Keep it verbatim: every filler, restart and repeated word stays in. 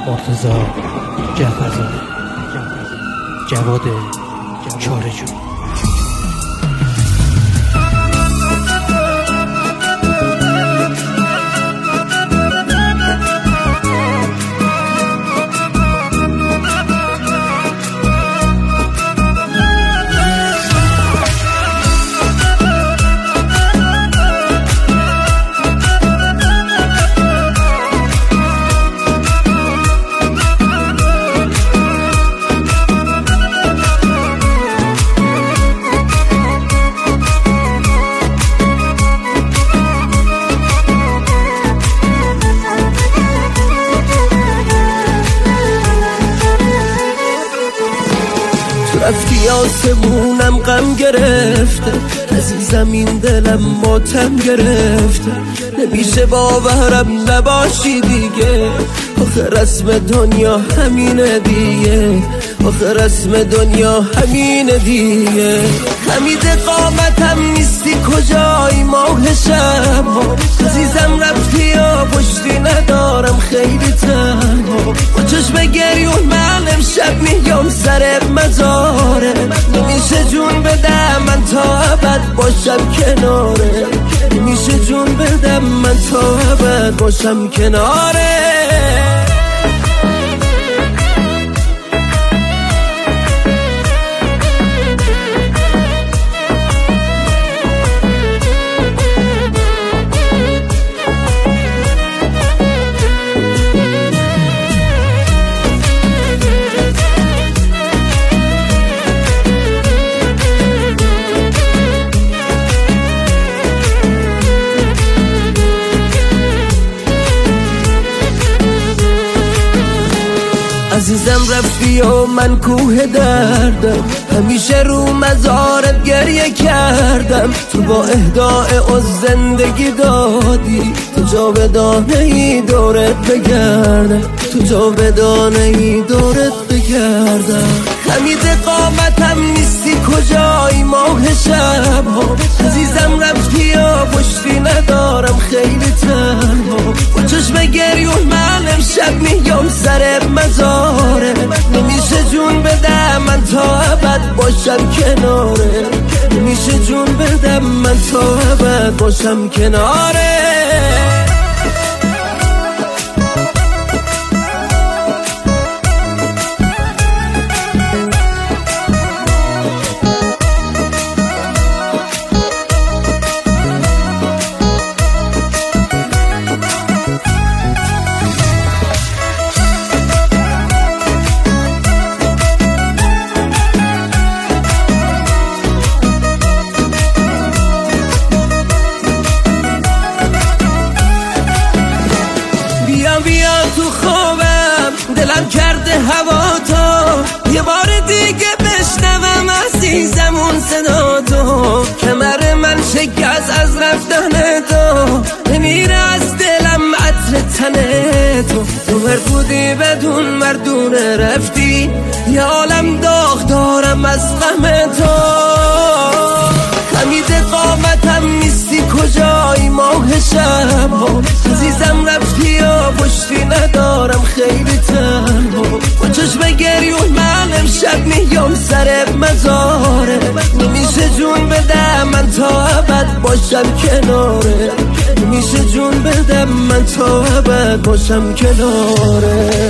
مرتضی جعفرزاده، جواد چاره‌جو. رفتی آسمونم غم گرفته، عزیزم این دلم ماتم گرفته. نمیشه باورم نباشی دیگه، آخه رسم دنیا همینه دیگه، آخه رسم دنیا همینه دیگه. حمید قامتم نیستی کجایی ماه شب ها، عزیزم رفتی و پشتی ندارم خیلی تنها. با چشم گریون من امشب میام سر مزاره، نمیشه جون بدم من تا ابد باشم کناره، نمیشه جون بدم من تا ابد باشم کناره. عزیزم رفتی و من کوه دردم، همیشه رو مزارت گریه کردم. تو با اهدای از زندگی دادی، تو جاودانه ای دورت بگردم، تو جاودانه ای دورت بگردم. حمید قامتم نیستی کجایی ماه شب ها، عزیزم رفتی و پشتی ندارم خیلی تنها. با چشم گریون من امشب میام سر مزاره، نمیشه جون بدم من تا ابد باشم کناره، نمیشه جون بدم من تا ابد باشم کناره. تو خوابم دلم کرده هوا تو، یه بار دیگه بشنوم عزیزم اون صدا تو. کمر من شکست از رفتن تو، نمیره از دلم عطر تنه تو. تو مرفودی بدون مردونه رفتی، یه عالم داغ دارم از غم تو. حمید قامتم نیستی کجایی ماه شب ها، عزیزم رفتی و پشتی ندارم خیلی تنها. با چشم گریون من امشب میام سر مزاره، نمیشه جون بدم من تا ابد باشم کناره، نمیشه جون بدم من تا ابد باشم کناره.